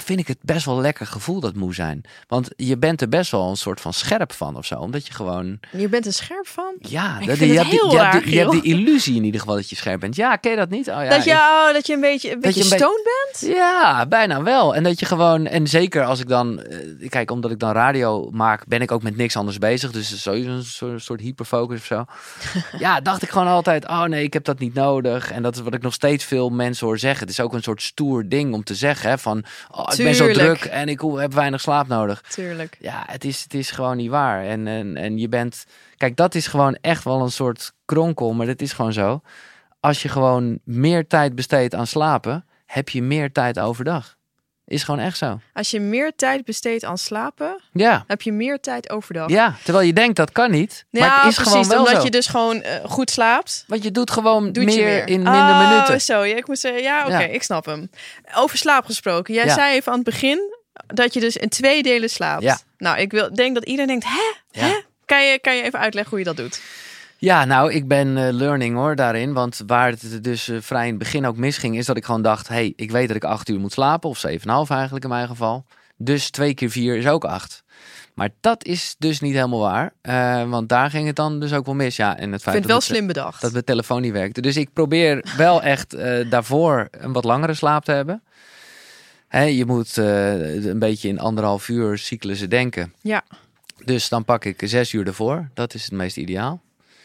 vind ik het best wel lekker gevoel, dat moe zijn. Want je bent er best wel een soort van scherp van of zo. Omdat je gewoon... Je bent er scherp van? Ja, ik dat, vind je, het hebt, heel die, je, raar, hebt die, je hebt Giel. die illusie in ieder geval dat je scherp bent. Ja, ken je dat niet? Oh, ja, dat, je, ik- oh, dat je een beetje, een beetje je een be- stoned bent? Ja, bijna wel. En dat je gewoon... En zeker als ik dan... eh, Kijk, omdat ik dan radio maak, ben ik ook met niks anders bezig. Dus het is sowieso een soort, soort hyperfocus of zo. Ja, dacht ik gewoon altijd... Oh nee, ik heb dat niet nodig. En dat is wat ik nog steeds veel mensen hoor zeggen. Het is ook een soort stoer ding om te zeggen. Hè, van, oh, ik ben zo Tuurlijk. druk en ik heb weinig slaap nodig. Tuurlijk. Ja, het is, het is gewoon niet waar. En, en, en je bent... Kijk, dat is gewoon echt wel een soort kronkel. Maar dat is gewoon zo. Als je gewoon meer tijd besteedt aan slapen, heb je meer tijd overdag. Is gewoon echt zo. Als je meer tijd besteedt aan slapen, Ja. heb je meer tijd overdag. Ja, terwijl je denkt dat kan niet. Maar Ja, het is precies, gewoon wel omdat zo. je dus gewoon eh, goed slaapt. Want je doet gewoon Doet meer, je meer in minder oh, minuten. Zo, ja, ik moet zeggen, ja, oké, Ja. ik snap hem. Over slaap gesproken. Jij Ja. zei even aan het begin dat je dus in twee delen slaapt. Ja. Nou, ik wil, denk dat iedereen denkt, hè? Ja. Hè? Kan je, kan je even uitleggen hoe je dat doet? Ja, nou, ik ben eh, learning hoor daarin. Want waar het dus eh, vrij in het begin ook misging, is dat ik gewoon dacht, hey, ik weet dat ik acht uur moet slapen. Of zeven en een half eigenlijk in mijn geval. Dus twee keer vier is ook acht. Maar dat is dus niet helemaal waar. Eh, want daar ging het dan dus ook wel mis. Ja, en het Ik feit vind het dat wel het, slim bedacht. dat mijn telefoon niet werkte. Dus ik probeer wel echt eh, daarvoor een wat langere slaap te hebben. Hè, je moet eh, een beetje in anderhalf uur cyclussen denken. Ja. Dus dan pak ik zes uur ervoor. Dat is het meest ideaal.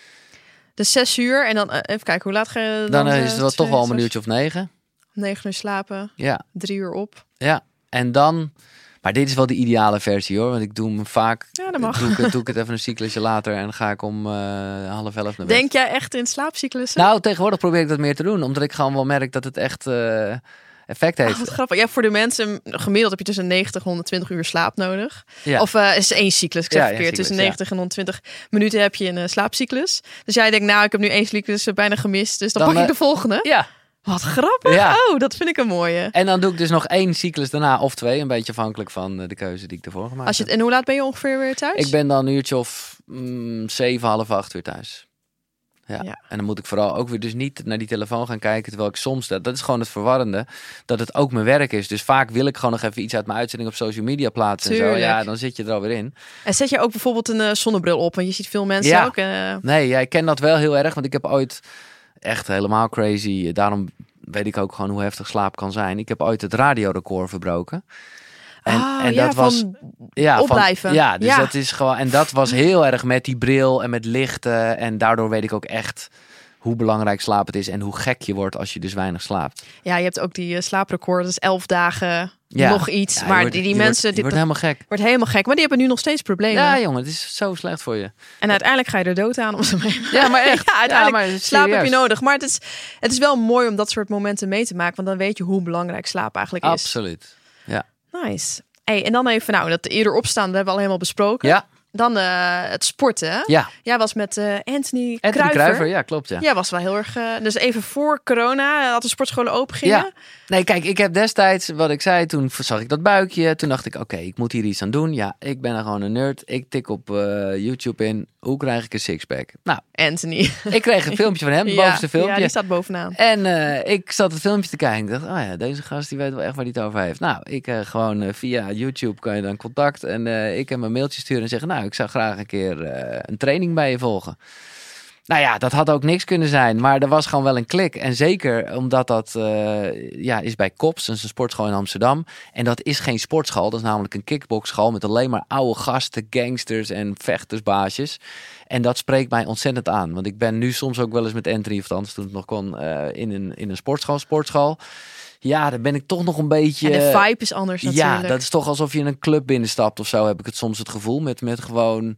Dus zes uur en dan, eh, even kijken, hoe laat ga je dan? Dan eh, is het wel twee, toch wel een zes, minuutje of negen. Negen uur slapen, Ja, drie uur op. ja. En dan... Maar dit is wel de ideale versie hoor. Want ik doe hem vaak... Ja, dat mag. Doe ik, het- doe ik het even een cyclusje later. En dan ga ik om eh, half elf naar bed. Denk jij echt in slaapcyclussen? Nou, tegenwoordig probeer ik dat meer te doen. Omdat ik gewoon wel merk dat het echt eh, effect heeft. Oh, wat grappig. Ja, voor de mensen, gemiddeld heb je tussen negentig en honderdtwintig uur slaap nodig. Ja. Of uh, is één cyclus, ik zeg Ja, verkeerd. één cyclus, tussen ja. negentig en honderdtwintig minuten heb je een uh, slaapcyclus. Dus jij denkt, nou, ik heb nu één cyclus uh, bijna gemist. Dus dan, Dan, pak ik uh, de volgende. Ja. Wat grappig. Ja. Oh, dat vind ik een mooie. En dan doe ik dus nog één cyclus daarna of twee. Een beetje afhankelijk van eh, de keuze die ik ervoor gemaakt Als je, heb. en hoe laat ben je ongeveer weer thuis? Ik ben dan een uurtje of mm, zeven, half acht uur thuis. Ja. Ja. En dan moet ik vooral ook weer dus niet naar die telefoon gaan kijken. Terwijl ik soms, dat, dat is gewoon het verwarrende, dat het ook mijn werk is. Dus vaak wil ik gewoon nog even iets uit mijn uitzending op social media plaatsen. En zo. Tuurlijk. Ja, dan zit je er alweer in. En zet je ook bijvoorbeeld een uh, zonnebril op? Want je ziet veel mensen Ja. ook. Uh, Nee, jij kent dat wel heel erg. Want ik heb ooit echt helemaal crazy. Daarom weet ik ook gewoon hoe heftig slaap kan zijn. Ik heb ooit het radiorecord verbroken. En, oh, en ja, dat was van ja, van- opblijven. ja, dus Ja. dat is gewoon. En dat was heel erg met die bril en met lichten. En daardoor weet ik ook echt hoe belangrijk slaap het is en hoe gek je wordt als je dus weinig slaapt. Ja, je hebt ook die uh, slaaprecord. Dat is elf dagen, Ja. nog iets. Ja, je maar wordt- die, die je mensen... wordt, je die wordt helemaal gek. wordt helemaal gek. Maar die hebben nu nog steeds problemen. Ja, jongen, het is zo slecht voor je. En uiteindelijk ga je er dood aan om ze mee. Ja, maar echt. Ja, uiteindelijk Ja, maar slaap heb je serieus. nodig. Maar het is, het is wel mooi om dat soort momenten mee te maken. Want dan weet je hoe belangrijk slaap eigenlijk is. Absoluut. Ja. Nice. Hey, en dan even, nou, dat eerder opstaan, dat hebben we al helemaal besproken. Ja, Dan eh, het sporten. ja. Jij was met eh, Anthony, Anthony Kruijver. Kruijver, ja, klopt. Ja. Jij was wel heel erg... eh, dus even voor corona, had de sportscholen open gingen. Ja. Nee, kijk, ik heb destijds, wat ik zei, toen zag ik dat buikje. Toen dacht ik, oké, ik moet hier iets aan doen. Ja, ik ben er gewoon een nerd. Ik tik op eh, YouTube in, hoe krijg ik een sixpack? Nou, Anthony. ik kreeg een filmpje van hem, het Ja, bovenste filmpje. Ja, die staat bovenaan. En eh, ik zat het filmpje te kijken. Ik dacht, oh ja, deze gast die weet wel echt waar hij het over heeft. Nou, ik eh, gewoon eh, via YouTube kan je dan contact. En eh, ik heb een mailtje sturen en zeggen, nou, ik zou graag een keer eh, een training bij je volgen. Nou ja, dat had ook niks kunnen zijn. Maar er was gewoon wel een klik. En zeker omdat dat eh, ja, is bij Kops, dat is een sportschool in Amsterdam. En dat is geen sportschool. Dat is namelijk een kickboxschool met alleen maar oude gasten, gangsters en vechtersbaasjes. En dat spreekt mij ontzettend aan. Want ik ben nu soms ook wel eens met Anthony, of anders toen het nog kon, uh, in, een, in een sportschool, sportschool. Ja, dan ben ik toch nog een beetje... En de vibe is anders natuurlijk. Ja, dat is toch alsof je in een club binnenstapt of zo, heb ik het soms het gevoel. Met, met gewoon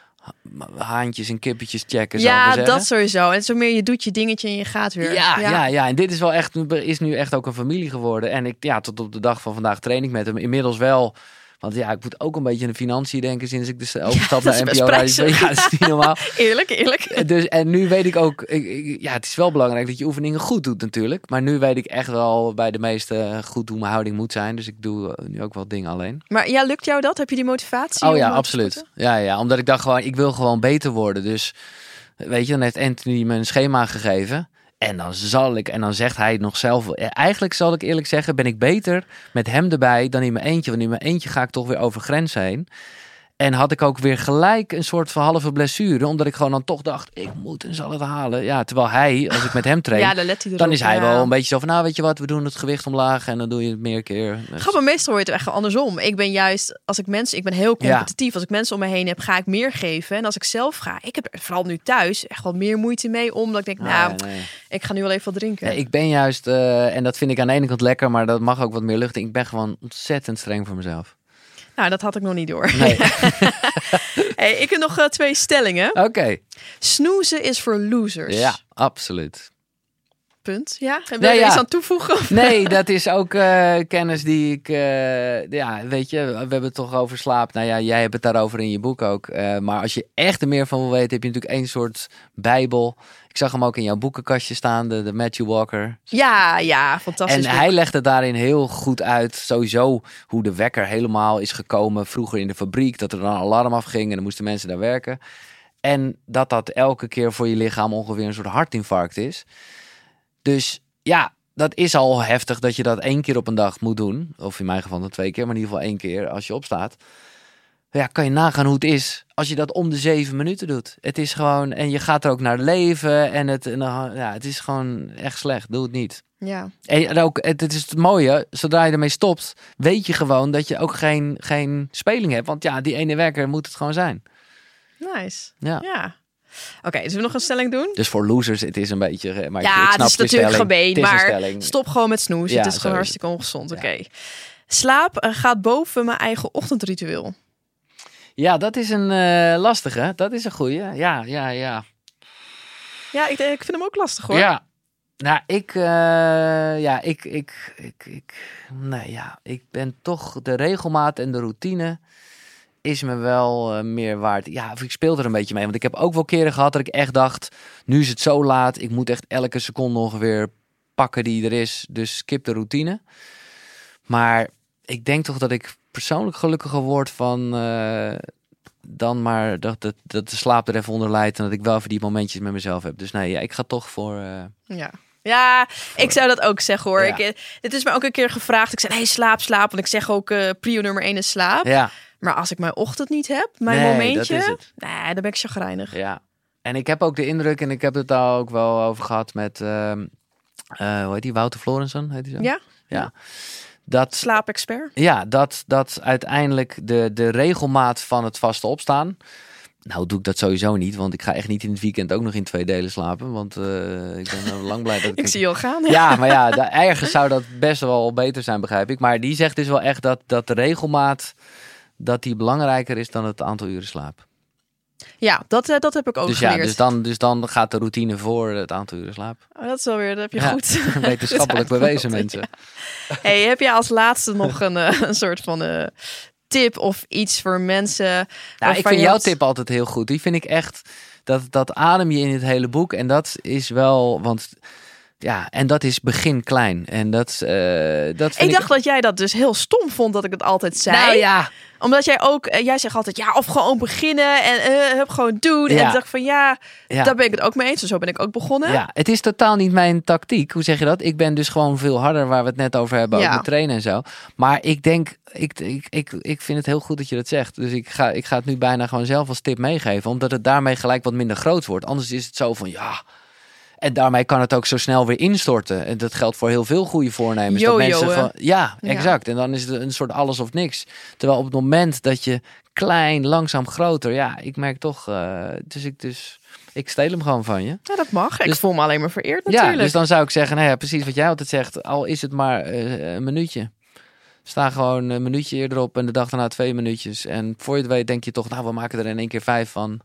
haantjes en kippetjes checken, zou ik maar Ja, zeggen. dat sowieso. En zo meer je doet je dingetje en je gaat weer. Ja, ja. ja, ja. En dit is wel echt, is nu echt ook een familie geworden. En ik, ja, tot op de dag van vandaag train ik met hem. Inmiddels wel, want ja, ik moet ook een beetje aan de financiën denken sinds ik dus overstap Ja, naar dat is N P O best Radio. Ja, dat is niet normaal. Eerlijk, eerlijk. Dus, en nu weet ik ook, ik, ik, ja, het is wel belangrijk dat je oefeningen goed doet natuurlijk. Maar nu weet ik echt wel bij de meeste goed hoe mijn houding moet zijn. Dus ik doe nu ook wel dingen alleen. Maar ja, lukt jou dat? Heb je die motivatie? Oh om ja, te absoluut. sporten? Ja, ja, omdat ik dacht gewoon, ik wil gewoon beter worden. Dus weet je, dan heeft Anthony me een schema gegeven. En dan zal ik, en dan zegt hij nog zelf, eigenlijk zal ik eerlijk zeggen, ben ik beter met hem erbij dan in mijn eentje. Want in mijn eentje ga ik toch weer over grens heen. En had ik ook weer gelijk een soort van halve blessure. Omdat ik gewoon dan toch dacht, ik moet en zal het halen. Ja, terwijl hij, als ik met hem train, ja, dan, let hij erop, dan is hij ja. wel een beetje zo van, nou weet je wat, we doen het gewicht omlaag en dan doe je het meer keer. Dus... Ga maar meestal hoor je het echt andersom. Ik ben juist, als ik mensen, ik ben heel competitief. Ja. Als ik mensen om me heen heb, ga ik meer geven. En als ik zelf ga, ik heb er vooral nu thuis echt wel meer moeite mee. Omdat ik denk, nou, nee, nee. ik ga nu wel even wat drinken. Nee, ik ben juist, uh, en dat vind ik aan de ene kant lekker, maar dat mag ook wat meer lucht. Ik ben gewoon ontzettend streng voor mezelf. Nou, dat had ik nog niet door. Nee. Hey, ik heb nog uh, twee stellingen. Oké. Okay. Snoezen is voor losers. Ja, absoluut. Punt. Ja? Wil je nee, er ja. iets aan toevoegen? Of? Nee, dat is ook uh, kennis die ik... Uh, ja, weet je, we hebben het toch over slaap. Nou ja, jij hebt het daarover in je boek ook. Uh, maar als je echt er meer van wil weten, heb je natuurlijk één soort bijbel. Ik zag hem ook in jouw boekenkastje staan, de, de Matthew Walker. Ja, ja, fantastisch. En boek. hij legde daarin heel goed uit, sowieso, hoe de wekker helemaal is gekomen. Vroeger in de fabriek, dat er dan een alarm afging en dan moesten mensen daar werken. En dat dat elke keer voor je lichaam ongeveer een soort hartinfarct is. Dus ja, dat is al heftig dat je dat één keer op een dag moet doen. Of in mijn geval dan twee keer, maar in ieder geval één keer als je opstaat. Ja, kan je nagaan hoe het is als je dat om de zeven minuten doet. Het is gewoon, en je gaat er ook naar leven en het, en, ja, het is gewoon echt slecht. Doe het niet. Ja. En ook, het, het is het mooie, zodra je ermee stopt, weet je gewoon dat je ook geen, geen speling hebt. Want ja, die ene werker moet het gewoon zijn. Nice. Ja. ja. Oké, okay, zullen we nog een stelling doen? Dus voor losers, het is een beetje... Maar ja, ik, ik snap het is natuurlijk gemeen, maar stop gewoon met snoezen. Ja, het is gewoon hartstikke is ongezond. Oké. Okay. Ja. Slaap uh, gaat boven mijn eigen ochtendritueel. Ja, dat is een uh, lastige. Dat is een goeie. Ja, ja, ja. Ja, ik, ik vind hem ook lastig hoor. Ja. Nou, ik... Uh, ja, ik... ik, ik, ik nee, ja. Ik ben toch... De regelmaat en de routine is me wel uh, meer waard. Ja, ik speel er een beetje mee. Want ik heb ook wel keren gehad dat ik echt dacht... Nu is het zo laat. Ik moet echt elke seconde ongeveer pakken die er is. Dus skip de routine. Maar ik denk toch dat ik persoonlijk gelukkiger word van... Uh, dan maar dat, dat, dat de slaap er even onder leidt. En dat ik wel even die momentjes met mezelf heb. Dus nee, ja, ik ga toch voor... Uh, ja. Ja, voor... ik zou dat ook zeggen hoor. Ja. Ik, dit is me ook een keer gevraagd. Ik zei, nee, slaap, slaap. Want ik zeg ook, uh, prio nummer één is slaap. Ja. Maar als ik mijn ochtend niet heb, mijn nee, momentje... Dat is het. Nee, dan ben ik chagrijnig. Ja. En ik heb ook de indruk, en ik heb het daar ook wel over gehad met... Uh, uh, hoe heet die? Wouter Florensen, heet die zo? Ja. Ja. Dat, slaapexpert. Ja, dat, dat uiteindelijk de, de regelmaat van het vaste opstaan... Nou doe ik dat sowieso niet, want ik ga echt niet in het weekend ook nog in twee delen slapen. Want uh, ik ben uh, lang blij dat ik... ik zie je al gaan. Ja, ja maar ja, da- ergens zou dat best wel beter zijn, begrijp ik. Maar die zegt dus wel echt dat, dat de regelmaat, dat die belangrijker is dan het aantal uren slaap. Ja, dat, uh, dat heb ik ook dus geleerd. Ja, dus dan, dus dan gaat de routine voor het aantal uren slaap. Oh, dat is wel weer, dat heb je ja, goed. Wetenschappelijk goed bewezen, mensen. Ja. Hey, heb je als laatste nog een, uh, een soort van... Uh, tip of iets voor mensen? Nou, ik vind jouw had... tip altijd heel goed. Die vind ik echt, dat, dat adem je in het hele boek. En dat is wel, want ja, en dat is begin klein. En dat, uh, dat vind ik dacht ik... dat jij dat dus heel stom vond dat ik het altijd zei. Nou ja. Omdat jij ook, uh, jij zegt altijd ja, of gewoon beginnen en uh, heb gewoon doen. Ja. En ik dacht van ja, ja, daar ben ik het ook mee eens. Dus zo ben ik ook begonnen. Ja, het is totaal niet mijn tactiek. Hoe zeg je dat? Ik ben dus gewoon veel harder, waar we het net over hebben, ja. ook met trainen en zo. Maar ik denk, ik, ik, ik, ik vind het heel goed dat je dat zegt. Dus ik ga, ik ga het nu bijna gewoon zelf als tip meegeven. Omdat het daarmee gelijk wat minder groot wordt. Anders is het zo van ja... En daarmee kan het ook zo snel weer instorten. En dat geldt voor heel veel goede voornemens. Yo, dat mensen yo, van, ja, ja, exact. En dan is het een soort alles of niks. Terwijl op het moment dat je klein, langzaam groter... Ja, ik merk toch... Uh, dus ik dus... Ik steel hem gewoon van je. Ja, dat mag. Dus, ik voel me alleen maar vereerd natuurlijk. Ja, dus dan zou ik zeggen... Nou ja, precies wat jij altijd zegt. Al is het maar uh, een minuutje. Sta gewoon een minuutje eerder op en de dag daarna twee minuutjes. En voor je het weet denk je toch... Nou, we maken er in één keer vijf van...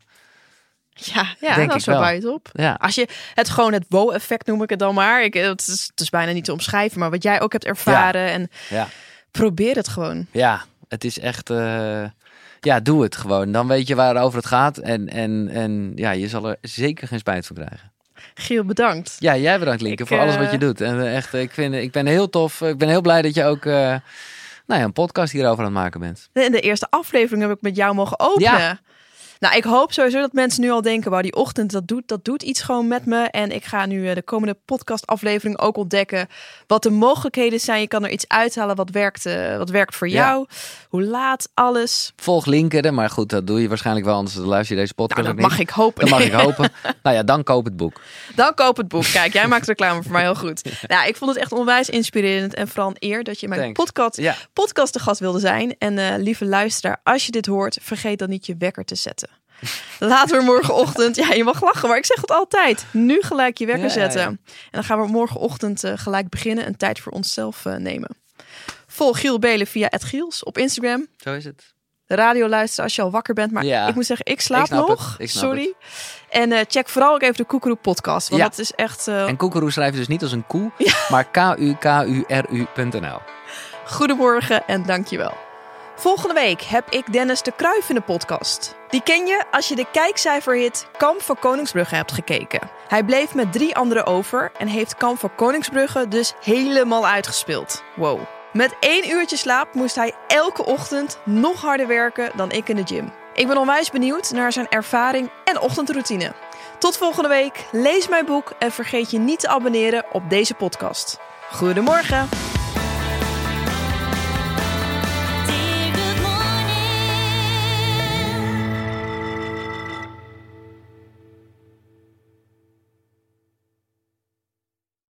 Ja, ja denk dat is wel bij het op. Ja. Als je het gewoon het wow-effect noem ik het dan maar. Ik, het, is, het is bijna niet te omschrijven, maar wat jij ook hebt ervaren. Ja. En ja. probeer het gewoon. Ja, het is echt... Uh, ja, doe het gewoon. Dan weet je waarover het gaat. En, en, en ja, je zal er zeker geen spijt van krijgen. Giel, bedankt. Ja, jij bedankt Linke ik, voor alles wat je doet. En uh, echt, ik, vind, ik ben heel tof. Ik ben heel blij dat je ook... Uh, Nou ja, een podcast hierover aan het maken bent. In de eerste aflevering heb ik met jou mogen openen. Ja. Nou, ik hoop sowieso dat mensen nu al denken, wauw, die ochtend, dat doet, dat doet iets gewoon met me. En ik ga nu de komende podcastaflevering ook ontdekken wat de mogelijkheden zijn. Je kan er iets uithalen wat werkt, uh, wat werkt voor jou. Ja. Hoe laat, alles. Volg LinkedIn, maar goed, dat doe je waarschijnlijk wel, anders luister je deze podcast nou, ook dat niet. mag ik hopen. Dat mag ik hopen. Nou ja, dan koop het boek. Dan koop het boek. Kijk, jij maakt reclame voor mij heel goed. Nou, ik vond het echt onwijs inspirerend en vooral een eer dat je in mijn podcast, ja. podcast te gast wilde zijn. En uh, lieve luisteraar, als je dit hoort, vergeet dan niet je wekker te zetten. Laten we morgenochtend, ja, je mag lachen, maar ik zeg het altijd, nu gelijk je wekker ja, zetten. Ja, ja. En dan gaan we morgenochtend uh, gelijk beginnen en tijd voor onszelf uh, nemen. Volg Giel Beelen via at Giels op Instagram. Zo is het. De radio luisteren als je al wakker bent. Maar ja. ik moet zeggen, ik slaap ik nog. Ik Sorry. Het. En uh, check vooral ook even de Koekeroe podcast. Want ja. dat is echt... Uh... En Koekeroe schrijf je dus niet als een koe, ja. maar K U K U R U punt N L. Goedemorgen en dankjewel. Volgende week heb ik Dennis de Kruijf in de podcast. Die ken je als je de kijkcijferhit Kamp van Koningsbrugge hebt gekeken. Hij bleef met drie anderen over en heeft Kamp van Koningsbrugge dus helemaal uitgespeeld. Wow. Met één uurtje slaap moest hij elke ochtend nog harder werken dan ik in de gym. Ik ben onwijs benieuwd naar zijn ervaring en ochtendroutine. Tot volgende week, lees mijn boek en vergeet je niet te abonneren op deze podcast. Goedemorgen!